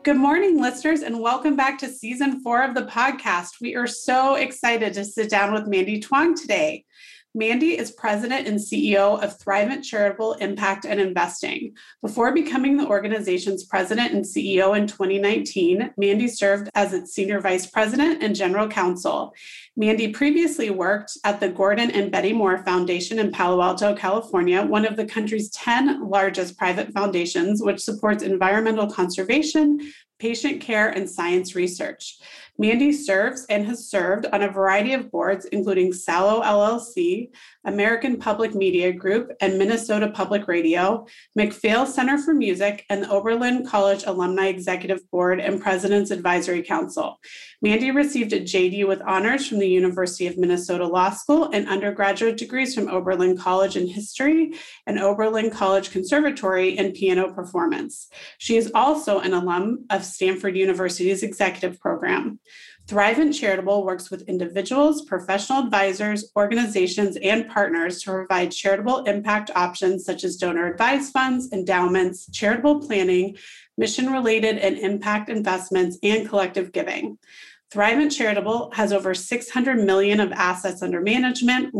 Good morning, listeners, and welcome back to season 4 of the podcast. We are so excited to sit down with Mandy Twang today. Mandy is president and CEO of Thrivent Charitable Impact and Investing. Before becoming the organization's president and CEO in 2019, Mandy served as its senior vice president and general counsel. Mandy previously worked at the Gordon and Betty Moore Foundation in Palo Alto, California, one of the country's 10 largest private foundations, which supports environmental conservation, patient care, and science research. Mandy serves and has served on a variety of boards, including Sallow LLC, American Public Media Group, and Minnesota Public Radio, MacPhail Center for Music, and the Oberlin College Alumni Executive Board and President's Advisory Council. Mandy received a JD with honors from the University of Minnesota Law School and undergraduate degrees from Oberlin College in History and Oberlin College Conservatory in Piano Performance. She is also an alum of Stanford University's executive program. Thrivent Charitable works with individuals, professional advisors, organizations, and partners to provide charitable impact options such as donor-advised funds, endowments, charitable planning, mission-related and impact investments, and collective giving. Thrivent Charitable has over $600 million of assets under management,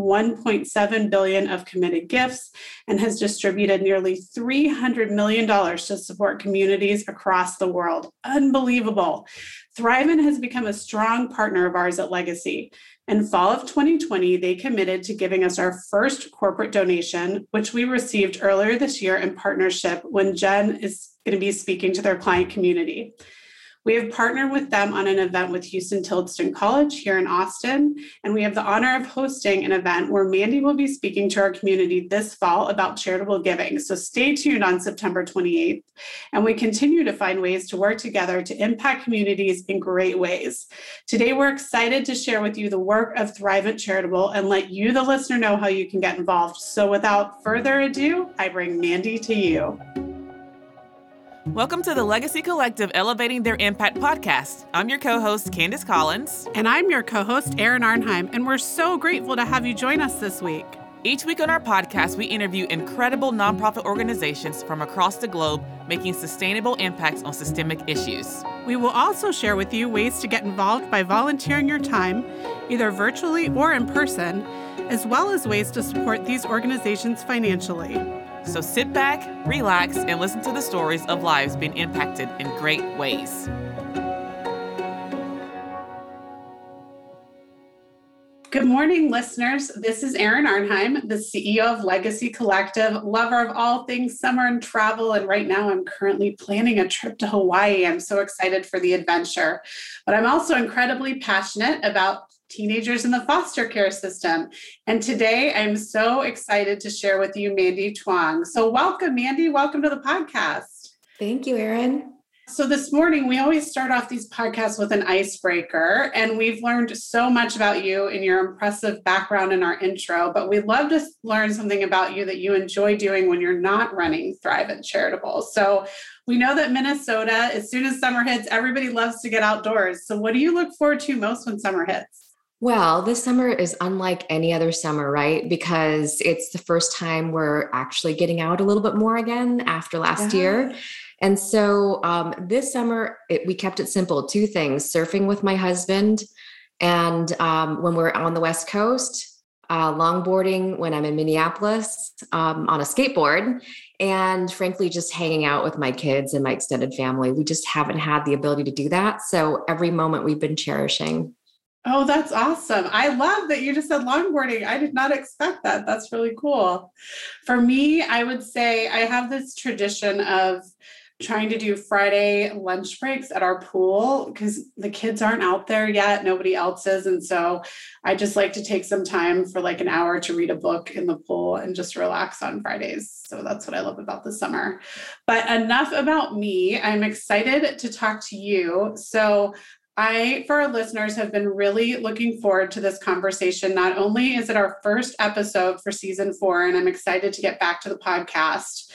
$1.7 billion of committed gifts, and has distributed nearly $300 million to support communities across the world. Unbelievable. Thrivent has become a strong partner of ours at Legacy. In fall of 2020, they committed to giving us our first corporate donation, which we received earlier this year in partnership when Jen is going to be speaking to their client community. We have partnered with them on an event with Houston Tilden College here in Austin, and we have the honor of hosting an event where Mandy will be speaking to our community this fall about charitable giving. So stay tuned on September 28th, and we continue to find ways to work together to impact communities in great ways. Today, we're excited to share with you the work of Thrivent Charitable and let you, the listener, know how you can get involved. So without further ado, I bring Mandy to you. Welcome to the Legacy Collective Elevating Their Impact podcast. I'm your co-host, Candace Collins. And I'm your co-host, Erin Arnheim, and we're so grateful to have you join us this week. Each week on our podcast, we interview incredible nonprofit organizations from across the globe making sustainable impacts on systemic issues. We will also share with you ways to get involved by volunteering your time, either virtually or in person, as well as ways to support these organizations financially. So sit back, relax, and listen to the stories of lives being impacted in great ways. Good morning, listeners. This is Erin Arnheim, the CEO of Legacy Collective, lover of all things summer and travel. And right now I'm currently planning a trip to Hawaii. I'm so excited for the adventure. But I'm also incredibly passionate about teenagers in the foster care system. And today I'm so excited to share with you Mandy Twang. So welcome, Mandy. Welcome to the podcast. Thank you, Erin. So this morning, we always start off these podcasts with an icebreaker, and we've learned so much about you and your impressive background in our intro, but we'd love to learn something about you that you enjoy doing when you're not running Thrivent Charitable. So we know that Minnesota, as soon as summer hits, everybody loves to get outdoors. So what do you look forward to most when summer hits? Well, this summer is unlike any other summer, right? Because it's the first time we're actually getting out a little bit more again after last year. And so this summer, we kept it simple. 2 things: surfing with my husband, and when we're on the West Coast, longboarding when I'm in Minneapolis on a skateboard, and frankly, just hanging out with my kids and my extended family. We just haven't had the ability to do that. So every moment we've been cherishing. Oh, that's awesome. I love that you just said longboarding. I did not expect that. That's really cool. For me, I would say I have this tradition of trying to do Friday lunch breaks at our pool because the kids aren't out there yet. Nobody else is. And so I just like to take some time for like an hour to read a book in the pool and just relax on Fridays. So that's what I love about the summer. But enough about me. I'm excited to talk to you. So for our listeners, have been really looking forward to this conversation. Not only is it our first episode for season 4, and I'm excited to get back to the podcast,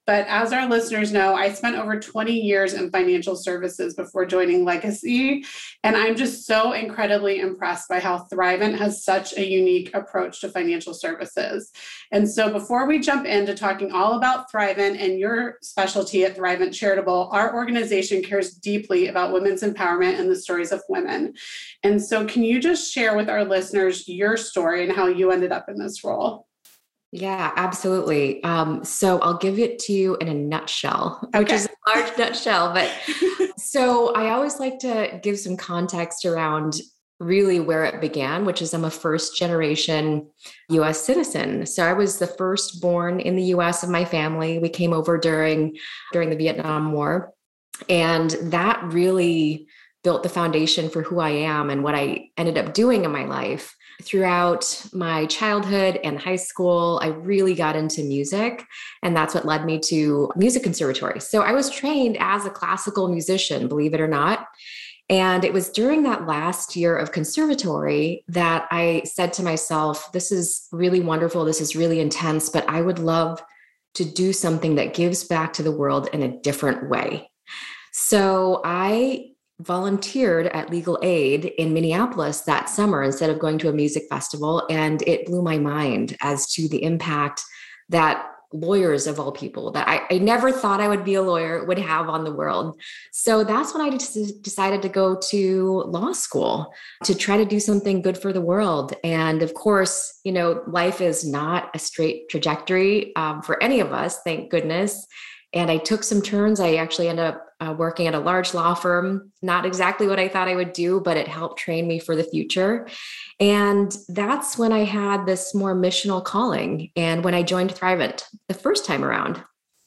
But as our listeners know, I spent over 20 years in financial services before joining Legacy. And I'm just so incredibly impressed by how Thrivent has such a unique approach to financial services. And so before we jump into talking all about Thrivent and your specialty at Thrivent Charitable, our organization cares deeply about women's empowerment and the stories of women. And so can you just share with our listeners your story and how you ended up in this role? Yeah, absolutely. So I'll give it to you in a nutshell, which is a large nutshell. But so I always like to give some context around really where it began, which is I'm a first generation US citizen. So I was the firstborn in the US of my family. We came over during the Vietnam War. And that really built the foundation for who I am and what I ended up doing in my life. Throughout my childhood and high school, I really got into music, and that's what led me to music conservatory. So I was trained as a classical musician, believe it or not. And it was during that last year of conservatory that I said to myself, this is really wonderful. This is really intense, but I would love to do something that gives back to the world in a different way. So I volunteered at Legal Aid in Minneapolis that summer instead of going to a music festival. And it blew my mind as to the impact that lawyers of all people that I never thought I would be a lawyer would have on the world. So that's when I decided to go to law school to try to do something good for the world. And of course, life is not a straight trajectory for any of us, thank goodness. And I took some turns. I actually ended up working at a large law firm, not exactly what I thought I would do, but it helped train me for the future. And that's when I had this more missional calling. And when I joined Thrivent the first time around,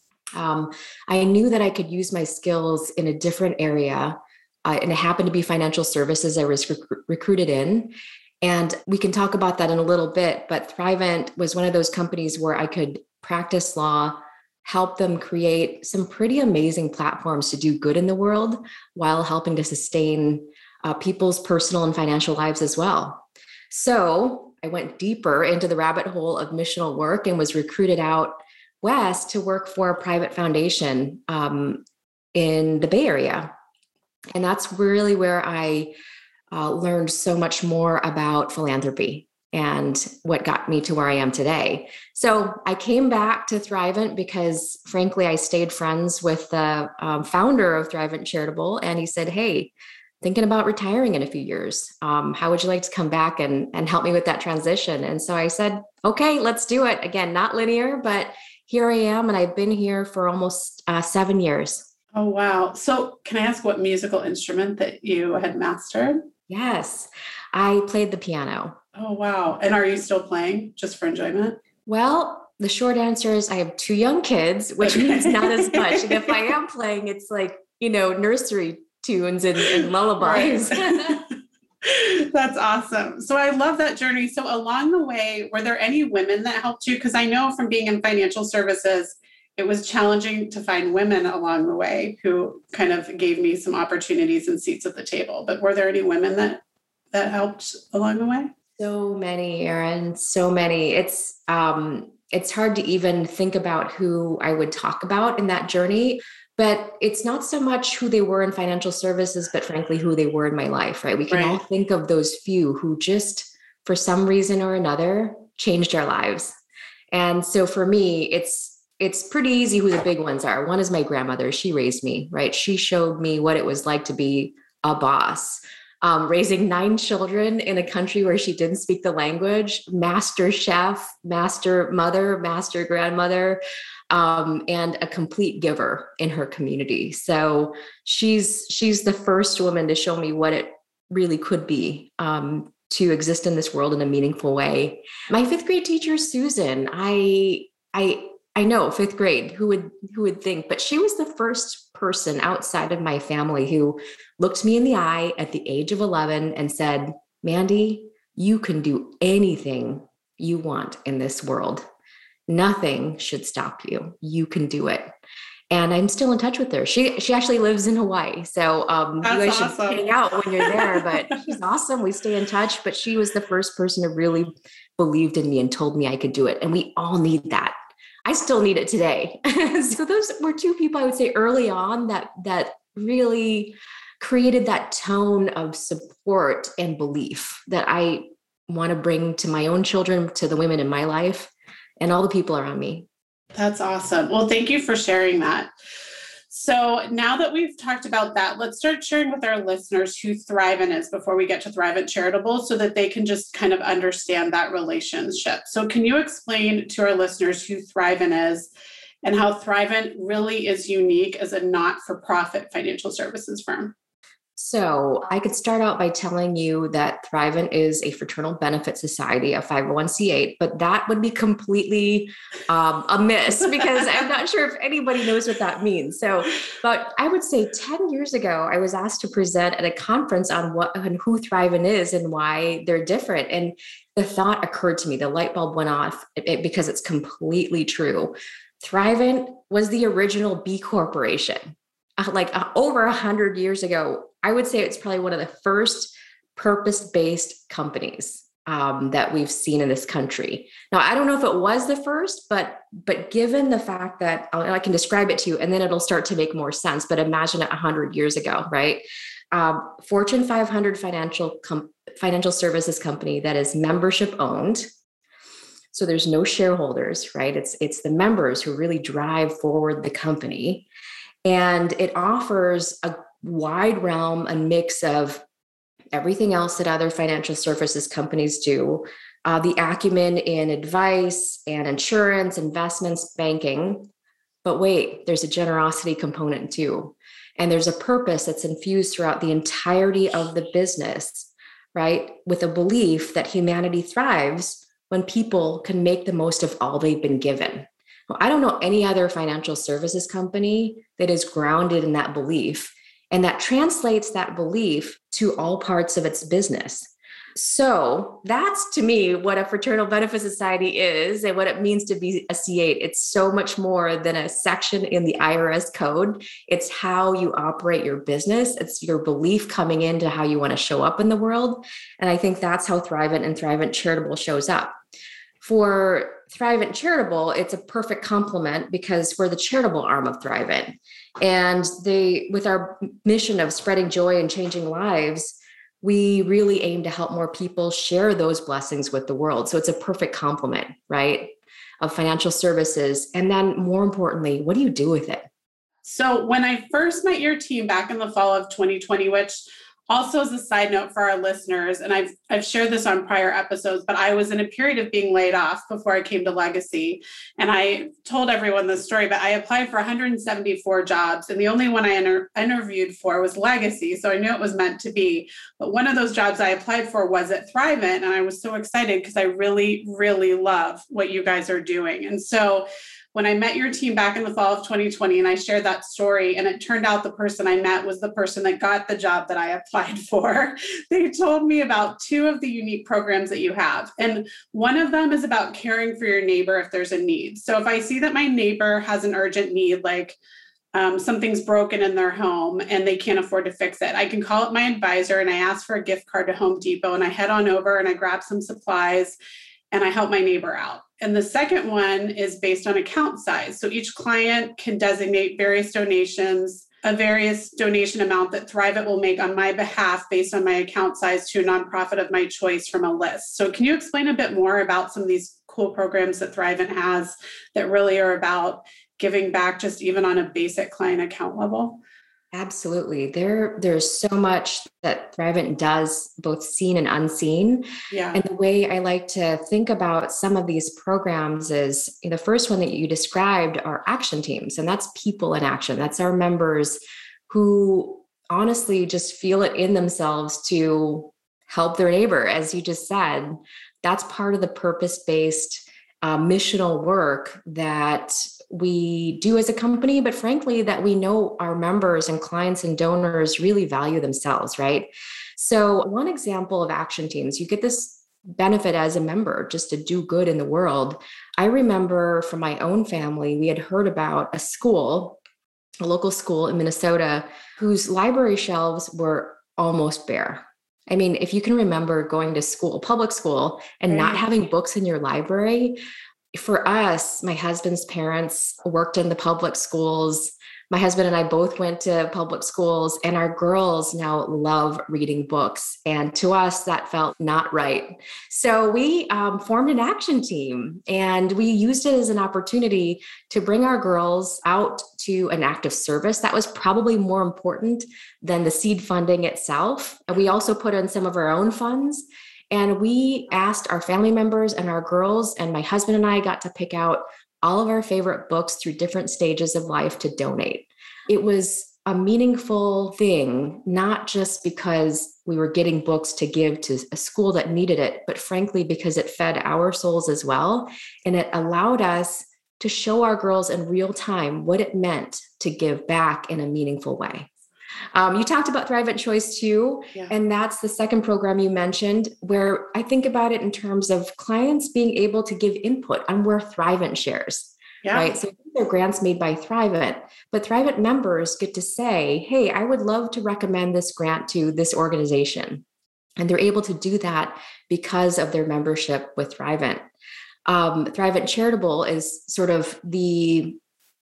I knew that I could use my skills in a different area. And it happened to be financial services I was recruited in. And we can talk about that in a little bit, but Thrivent was one of those companies where I could practice law, help them create some pretty amazing platforms to do good in the world while helping to sustain people's personal and financial lives as well. So I went deeper into the rabbit hole of missional work and was recruited out west to work for a private foundation in the Bay Area. And that's really where I learned so much more about philanthropy and what got me to where I am today. So I came back to Thrivent because, frankly, I stayed friends with the founder of Thrivent Charitable, and he said, hey, thinking about retiring in a few years. How would you like to come back and help me with that transition? And so I said, okay, let's do it. Again, not linear, but here I am, and I've been here for almost 7 years. Oh, wow. So can I ask what musical instrument that you had mastered? Yes, I played the piano. Oh, wow. And are you still playing just for enjoyment? Well, the short answer is I have 2 young kids, which means not as much. And if I am playing, it's like, nursery tunes and lullabies. Right. That's awesome. So I love that journey. So along the way, were there any women that helped you? Because I know from being in financial services, it was challenging to find women along the way who kind of gave me some opportunities and seats at the table. But were there any women that helped along the way? So many, Erin, so many. It's hard to even think about who I would talk about in that journey, but it's not so much who they were in financial services, but frankly, who they were in my life, right? We can all think of those few who just, for some reason or another, changed our lives. And so for me, it's pretty easy who the big ones are. One is my grandmother. She raised me, right? She showed me what it was like to be a boss. Raising 9 children in a country where she didn't speak the language, master chef, master mother, master grandmother, and a complete giver in her community. So she's the first woman to show me what it really could be to exist in this world in a meaningful way. My 5th grade teacher, Susan, I know 5th grade, who would think, but she was the first person outside of my family who looked me in the eye at the age of 11 and said, Mandy, you can do anything you want in this world. Nothing should stop you. You can do it. And I'm still in touch with her. She actually lives in Hawaii. So you guys should hang out when you're there, but she's awesome. We stay in touch, but she was the first person who really believed in me and told me I could do it. And we all need that. I still need it today. So those were two people I would say early on that really created that tone of support and belief that I want to bring to my own children, to the women in my life, and all the people around me. That's awesome. Well, thank you for sharing that. So now that we've talked about that, let's start sharing with our listeners who Thrivent is before we get to Thrivent Charitable, so that they can just kind of understand that relationship. So can you explain to our listeners who Thrivent is and how Thrivent really is unique as a not-for-profit financial services firm? So I could start out by telling you that Thrivent is a fraternal benefit society, a 501c8, but that would be completely a miss because I'm not sure if anybody knows what that means. So, but I would say 10 years ago, I was asked to present at a conference on what and who Thrivent is and why they're different. And the thought occurred to me, the light bulb went off because it's completely true. Thrivent was the original B Corporation. Over 100 years ago. I would say it's probably one of the first purpose-based companies that we've seen in this country. Now, I don't know if it was the first, but given the fact that I can describe it to you, and then it'll start to make more sense. But imagine it 100 years ago, right? Fortune 500 financial services company that is membership owned. So there's no shareholders, right? It's the members who really drive forward the company. And it offers a wide realm, a mix of everything else that other financial services companies do, the acumen in advice and insurance, investments, banking. But wait, there's a generosity component too. And there's a purpose that's infused throughout the entirety of the business, right? With a belief that humanity thrives when people can make the most of all they've been given. Well, I don't know any other financial services company that is grounded in that belief and that translates that belief to all parts of its business. So that's, to me, what a fraternal benefit society is and what it means to be a C8. It's so much more than a section in the IRS code. It's how you operate your business. It's your belief coming into how you want to show up in the world. And I think that's how Thrivent and Thrivent Charitable shows up. For Thrivent Charitable, it's a perfect complement because we're the charitable arm of Thrivent. And with our mission of spreading joy and changing lives, we really aim to help more people share those blessings with the world. So it's a perfect complement, right, of financial services. And then more importantly, what do you do with it? So when I first met your team back in the fall of 2020, which also as a side note for our listeners, and I've shared this on prior episodes, but I was in a period of being laid off before I came to Legacy. And I told everyone this story, but I applied for 174 jobs. And the only one I interviewed for was Legacy. So I knew it was meant to be. But one of those jobs I applied for was at Thrivent. And I was so excited because I really, really love what you guys are doing. And so when I met your team back in the fall of 2020 and I shared that story, and it turned out the person I met was the person that got the job that I applied for, they told me about two of the unique programs that you have. And one of them is about caring for your neighbor if there's a need. So if I see that my neighbor has an urgent need, like something's broken in their home and they can't afford to fix it, I can call up my advisor and I ask for a gift card to Home Depot and I head on over and I grab some supplies and I help my neighbor out. And the second one is based on account size. So each client can designate various donations, a various donation amount that Thrivent will make on my behalf based on my account size to a nonprofit of my choice from a list. So can you explain a bit more about some of these cool programs that Thrivent has that really are about giving back just even on a basic client account level? Absolutely. There's so much that Thrivent does, both seen and unseen. Yeah. And the way I like to think about some of these programs is the first one that you described are action teams, and that's people in action. That's our members who honestly just feel it in themselves to help their neighbor. As you just said, that's part of the purpose-based missional work that we do as a company, but frankly, that we know our members and clients and donors really value themselves, right? So one example of action teams, you get this benefit as a member just to do good in the world. I remember from my own family, we had heard about a local school in Minnesota, whose library shelves were almost bare. I mean, if you can remember going to school, public school, and not having books in your library, For us, my husband's parents worked in the public schools. My husband and I both went to public schools, and our girls now love reading books. And to us, that felt not right. So we formed an action team, and we used it as an opportunity to bring our girls out to an act of service. That was probably more important than the seed funding itself. And we also put in some of our own funds. And we asked our family members and our girls, and my husband and I got to pick out all of our favorite books through different stages of life to donate. It was a meaningful thing, not just because we were getting books to give to a school that needed it, but frankly, because it fed our souls as well. And it allowed us to show our girls in real time what it meant to give back in a meaningful way. You talked about Thrivent Choice too, and that's the second program you mentioned, where I think about it in terms of clients being able to give input on where Thrivent shares, right? So these are grants made by Thrivent, but Thrivent members get to say, hey, I would love to recommend this grant to this organization. And they're able to do that because of their membership with Thrivent. Thrivent Charitable is sort of the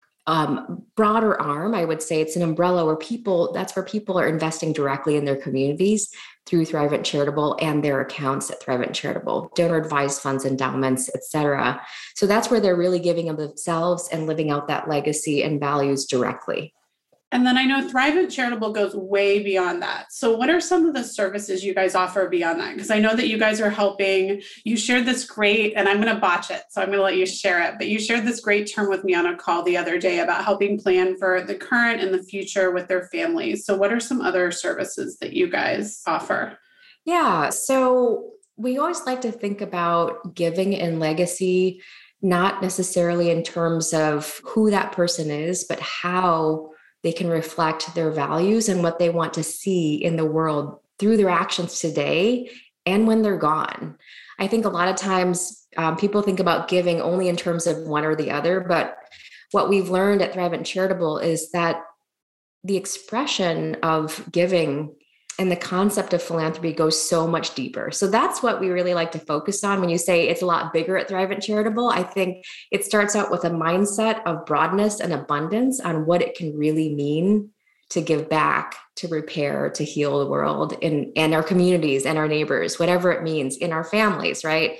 broader arm. I would say it's an umbrella where that's where people are investing directly in their communities through Thrivent Charitable and their accounts at Thrivent Charitable, donor advised funds, endowments, et cetera. So that's where they're really giving of themselves and living out that legacy and values directly. And then I know Thrivent Charitable goes way beyond that. So what are some of the services you guys offer beyond that? Because I know that you guys are helping. You shared this great, and I'm going to botch it, so I'm going to let you share it. But you shared this great term with me on a call the other day about helping plan for the current and the future with their families. So what are some other services that you guys offer? Yeah, so we always like to think about giving and legacy, not necessarily in terms of who that person is, but how they can reflect their values and what they want to see in the world through their actions today and when they're gone. I think a lot of times people think about giving only in terms of one or the other, but what we've learned at Thrivent Charitable is that the expression of giving and the concept of philanthropy goes so much deeper. So that's what we really like to focus on. When you say it's a lot bigger at Thrivent Charitable, I think it starts out with a mindset of broadness and abundance on what it can really mean to give back, to repair, to heal the world and our communities and our neighbors, whatever it means, in our families, right?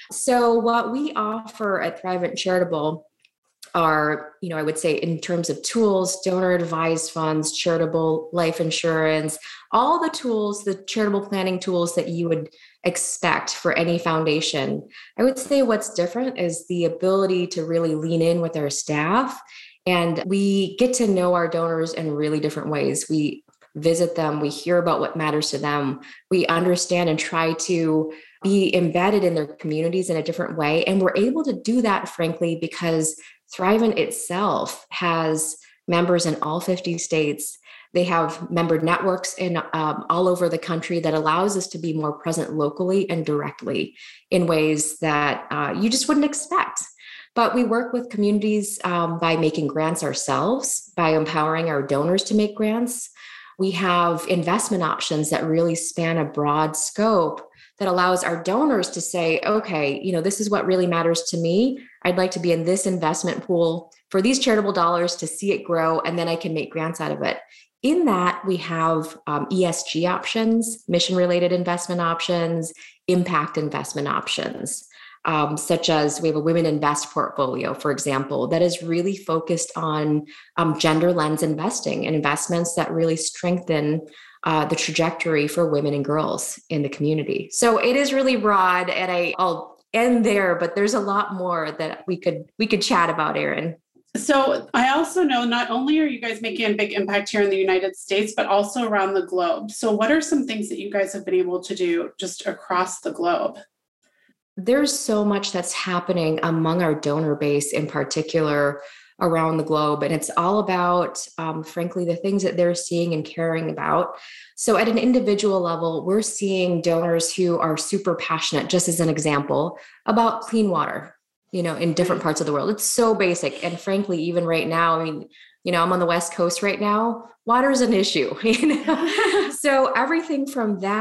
So what we offer at Thrivent Charitable are, I would say in terms of tools, donor advised funds, charitable life insurance, all the tools, the charitable planning tools that you would expect for any foundation. I would say what's different is the ability to really lean in with our staff. And we get to know our donors in really different ways. We visit them, we hear about what matters to them, we understand and try to be embedded in their communities in a different way. And we're able to do that, frankly, because Thrivent itself has members in all 50 states. They have member networks in all over the country that allows us to be more present locally and directly in ways that you just wouldn't expect. But we work with communities by making grants ourselves, by empowering our donors to make grants. We have investment options that really span a broad scope that allows our donors to say, okay, this is what really matters to me. I'd like to be in this investment pool for these charitable dollars to see it grow, and then I can make grants out of it. In that, we have ESG options, mission-related investment options, impact investment options, such as we have a Women Invest portfolio, for example, that is really focused on gender lens investing and investments that really strengthen the trajectory for women and girls in the community. So it is really broad, and I'll end there, but there's a lot more that we could chat about, Erin. So I also know not only are you guys making a big impact here in the United States, but also around the globe. So what are some things that you guys have been able to do just across the globe? There's so much that's happening among our donor base in particular around the globe. And it's all about, frankly, the things that they're seeing and caring about. So at an individual level, we're seeing donors who are super passionate, just as an example, about clean water, in different parts of the world. It's so basic. And frankly, even right now, I'm on the West Coast right now, water is an issue, So everything from that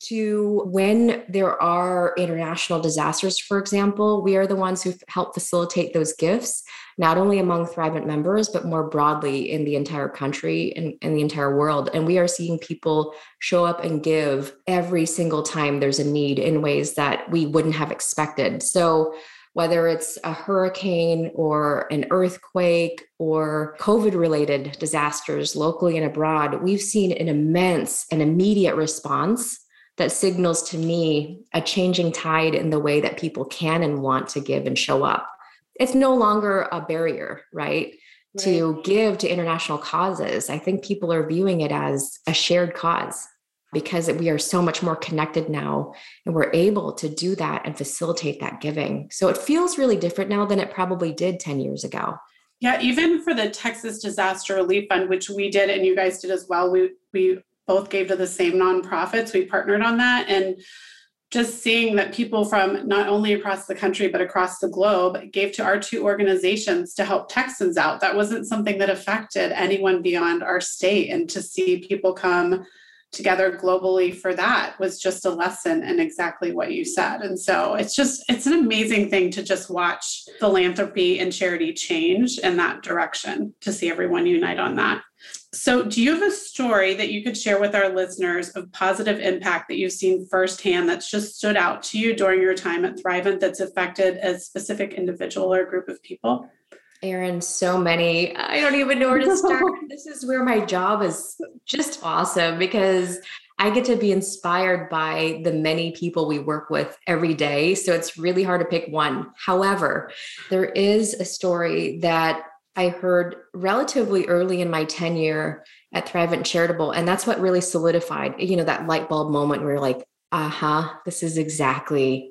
to when there are international disasters, for example, we are the ones who help facilitate those gifts, not only among Thrivent members, but more broadly in the entire country and in the entire world. And we are seeing people show up and give every single time there's a need in ways that we wouldn't have expected. So whether it's a hurricane or an earthquake or COVID-related disasters locally and abroad, we've seen an immense and immediate response that signals to me a changing tide in the way that people can and want to give and show up. It's no longer a barrier, right? To give to international causes. I think people are viewing it as a shared cause because we are so much more connected now and we're able to do that and facilitate that giving. So it feels really different now than it probably did 10 years ago. Yeah, even for the Texas Disaster Relief Fund, which we did and you guys did as well, we both gave to the same nonprofits. We partnered on that. And just seeing that people from not only across the country, but across the globe gave to our two organizations to help Texans out. That wasn't something that affected anyone beyond our state. And to see people come together globally for that was just a lesson in exactly what you said. And so it's an amazing thing to just watch philanthropy and charity change in that direction, to see everyone unite on that. So do you have a story that you could share with our listeners of positive impact that you've seen firsthand that's just stood out to you during your time at Thrivent that's affected a specific individual or group of people? Erin, so many. I don't even know where to start. This is where my job is just awesome because I get to be inspired by the many people we work with every day. So it's really hard to pick one. However, there is a story that I heard relatively early in my tenure at Thrivent Charitable. And that's what really solidified, that light bulb moment where you're like, this is exactly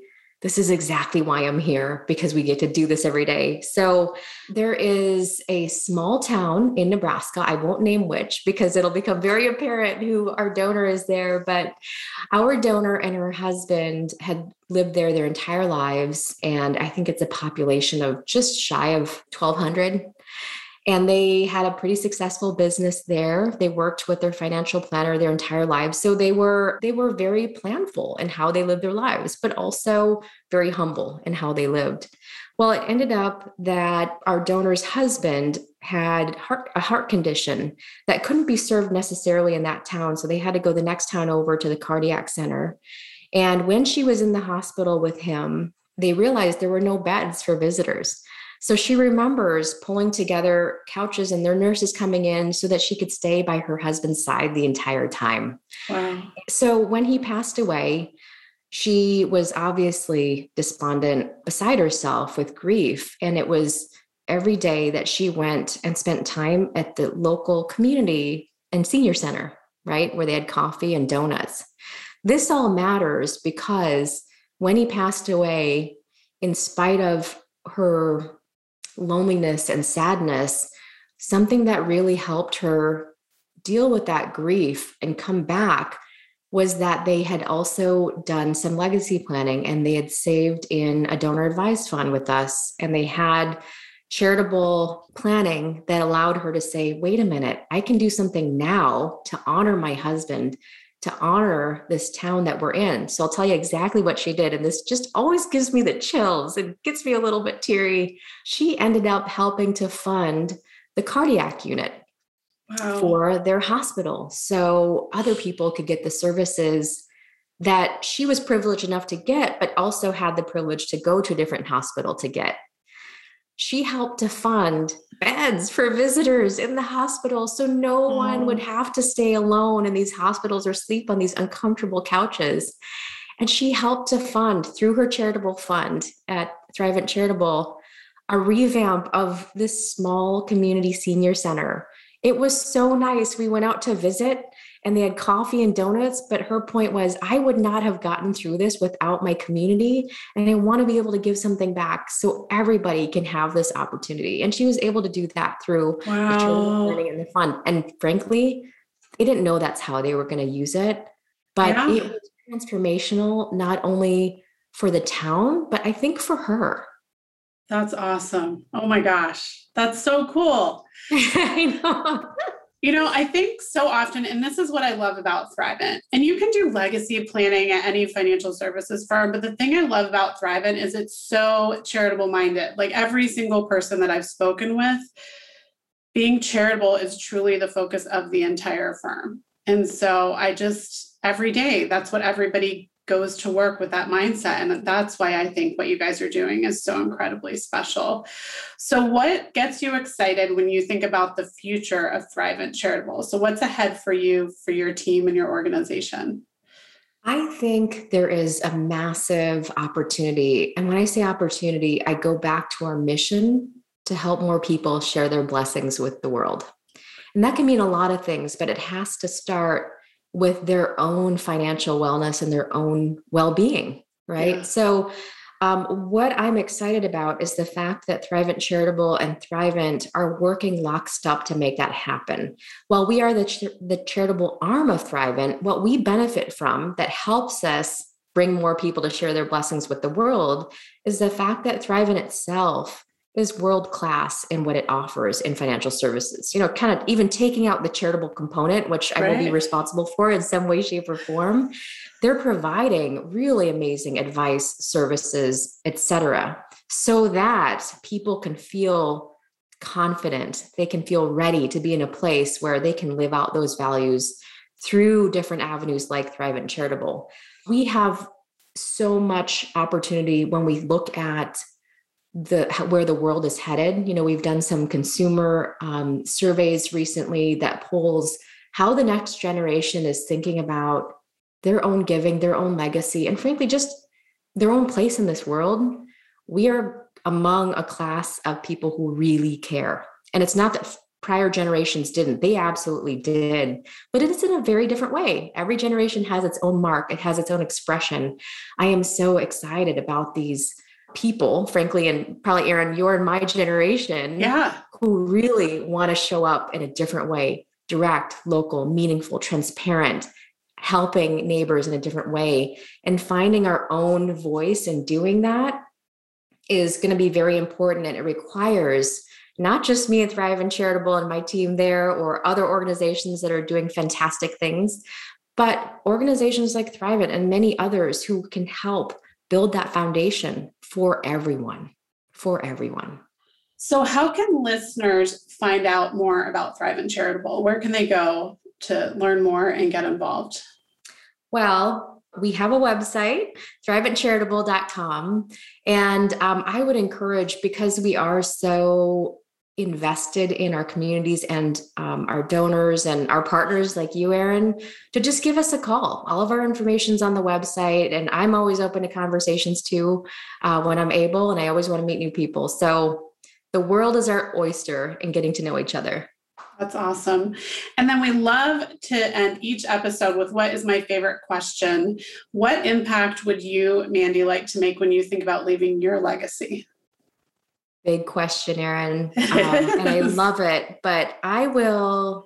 why I'm here, because we get to do this every day. So there is a small town in Nebraska. I won't name which because it'll become very apparent who our donor is there. But our donor and her husband had lived there their entire lives. And I think it's a population of just shy of 1,200. And they had a pretty successful business there. They worked with their financial planner their entire lives. So they were very planful in how they lived their lives, but also very humble in how they lived. Well, it ended up that our donor's husband had a heart condition that couldn't be served necessarily in that town. So they had to go the next town over to the cardiac center. And when she was in the hospital with him, they realized there were no beds for visitors. So she remembers pulling together couches and their nurses coming in so that she could stay by her husband's side the entire time. Wow. So when he passed away, she was obviously despondent, beside herself with grief. And it was every day that she went and spent time at the local community and senior center, right, where they had coffee and donuts. This all matters because when he passed away, in spite of her loneliness and sadness, something that really helped her deal with that grief and come back was that they had also done some legacy planning and they had saved in a donor advised fund with us. And they had charitable planning that allowed her to say, wait a minute, I can do something now to honor my husband, to honor this town that we're in. So I'll tell you exactly what she did. And this just always gives me the chills and gets me a little bit teary. She ended up helping to fund the cardiac unit for their hospital. So other people could get the services that she was privileged enough to get, but also had the privilege to go to a different hospital to get. She helped to fund beds for visitors in the hospital so no one would have to stay alone in these hospitals or sleep on these uncomfortable couches. And she helped to fund, through her charitable fund at Thrivent Charitable, a revamp of this small community senior center. It was so nice. We went out to visit and they had coffee and donuts, but her point was, I would not have gotten through this without my community. And I want to be able to give something back so everybody can have this opportunity. And she was able to do that through the charitable planning and the fund. And frankly, they didn't know that's how they were going to use it, but it was transformational, not only for the town, but I think for her. That's awesome. Oh my gosh. That's so cool. I know. I think so often, and this is what I love about Thrivent, and you can do legacy planning at any financial services firm, but the thing I love about Thrivent is it's so charitable minded. Like every single person that I've spoken with, being charitable is truly the focus of the entire firm. And so every day, that's what everybody goes to work with, that mindset. And that's why I think what you guys are doing is so incredibly special. So what gets you excited when you think about the future of Thrivent Charitable? So what's ahead for you, for your team and your organization? I think there is a massive opportunity. And when I say opportunity, I go back to our mission to help more people share their blessings with the world. And that can mean a lot of things, but it has to start with their own financial wellness and their own well-being, right? Yeah. So what I'm excited about is the fact that Thrivent Charitable and Thrivent are working lockstep to make that happen. While we are the charitable arm of Thrivent, what we benefit from that helps us bring more people to share their blessings with the world is the fact that Thrivent itself is world-class in what it offers in financial services, kind of even taking out the charitable component, which I will be responsible for in some way, shape, or form. They're providing really amazing advice, services, et cetera, so that people can feel confident. They can feel ready to be in a place where they can live out those values through different avenues like Thrivent Charitable. We have so much opportunity when we look at where the world is headed. We've done some consumer surveys recently that polls how the next generation is thinking about their own giving, their own legacy, and frankly, just their own place in this world. We are among a class of people who really care. And it's not that prior generations didn't. They absolutely did. But it is in a very different way. Every generation has its own mark. It has its own expression. I am so excited about these people, frankly, and probably Erin, you're in my generation, who really want to show up in a different way, direct, local, meaningful, transparent, helping neighbors in a different way, and finding our own voice in doing that is going to be very important. And it requires not just me at Thrivent Charitable and my team there, or other organizations that are doing fantastic things, but organizations like Thrivent and many others who can help build that foundation for everyone. So how can listeners find out more about Thrivent Charitable? Where can they go to learn more and get involved? Well, we have a website, thriventcharitable.com. And I would encourage, because we are so invested in our communities and our donors and our partners like you, Erin, to just give us a call. All of our information's on the website, and I'm always open to conversations too when I'm able, and I always want to meet new people. So the world is our oyster in getting to know each other. That's awesome. And then we love to end each episode with what is my favorite question. What impact would you, Mandy, like to make when you think about leaving your legacy? Big question, Erin. And I love it, but I will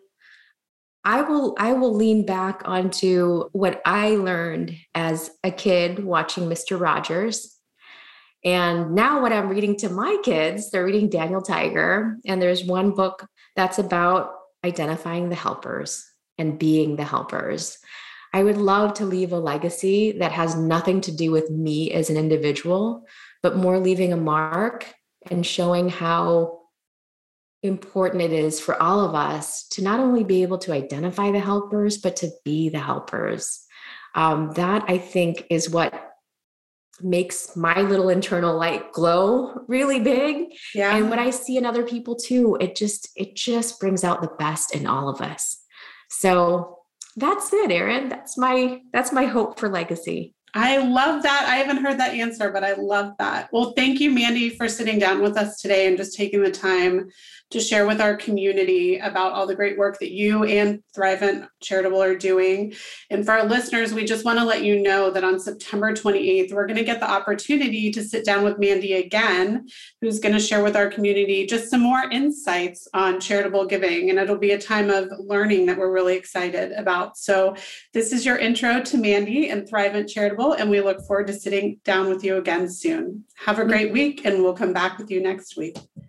lean back onto what I learned as a kid watching Mr. Rogers. And now what I'm reading to my kids, they're reading Daniel Tiger. And there's one book that's about identifying the helpers and being the helpers. I would love to leave a legacy that has nothing to do with me as an individual, but more leaving a mark and showing how important it is for all of us to not only be able to identify the helpers, but to be the helpers. That, I think, is what makes my little internal light glow really big. Yeah. And what I see in other people too, it just brings out the best in all of us. So that's it, Erin. That's my hope for legacy. I love that. I haven't heard that answer, but I love that. Well, thank you, Mandy, for sitting down with us today and just taking the time to share with our community about all the great work that you and Thrivent Charitable are doing. And for our listeners, we just want to let you know that on September 28th, we're going to get the opportunity to sit down with Mandy again, who's going to share with our community just some more insights on charitable giving. And it'll be a time of learning that we're really excited about. So this is your intro to Mandy and Thrivent Charitable, and we look forward to sitting down with you again soon. Have a great week, and we'll come back with you next week.